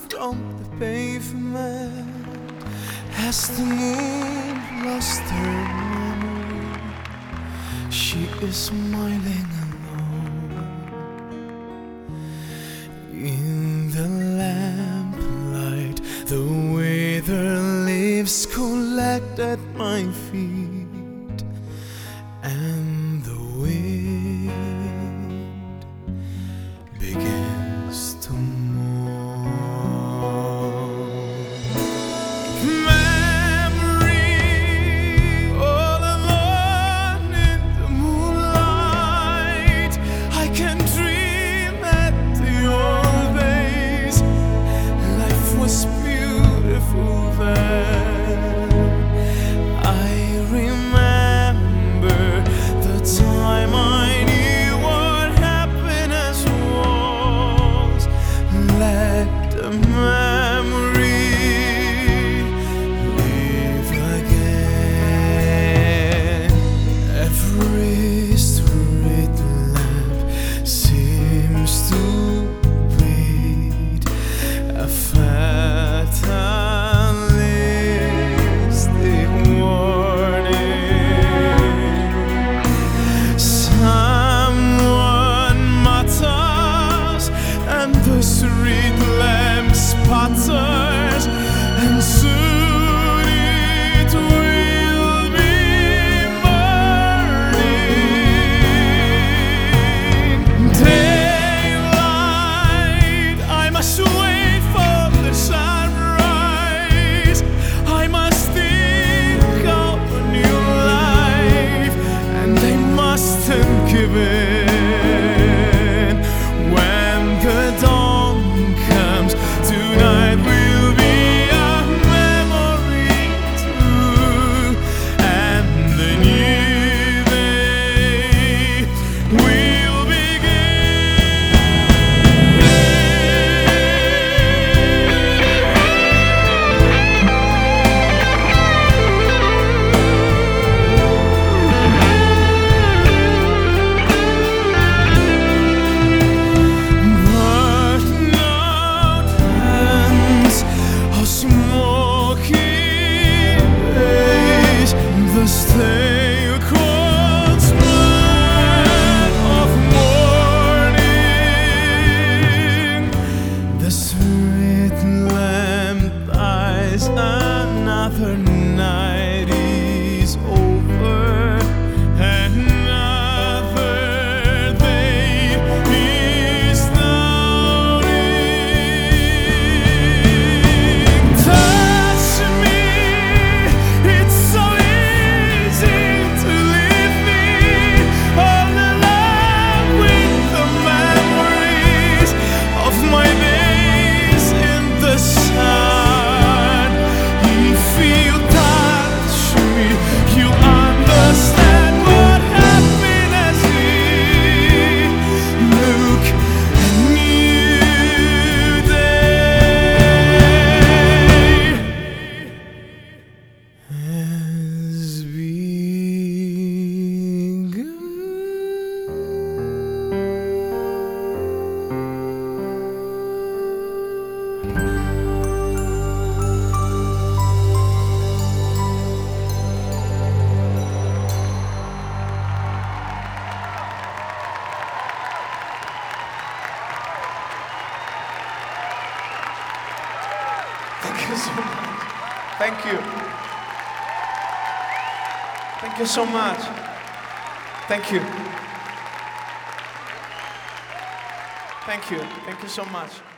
on the pavement as the moon lost her memory. She is smiling alone in the lamplight, the way the leaves collect at my feet, and the wind begins to mourn. Memory, all alone in the moonlight, I can dream at the old days. Life was beautiful then. I remember the time I knew what happiness was. Let the memory live again. Every street lamp seems to beat a fatalistic warning. Someone matters, and the street lamp sputters, and soon it will be burning. Daylight, I must wait for the sunrise. I must think of a new life, and I mustn't give in. When the dawn comes, tonight will be a memory too, and the new day will stale cold smell of morning. The street lamp dies, another night is over, another day is dawning. Touch me, it's so easy to leave me all alone with the memories of my days in the sun. If you touch me, you understand what happiness is. Look, a new day has begun. Thank you so much. Thank you. Thank you so much. Thank you. Thank you. Thank you so much.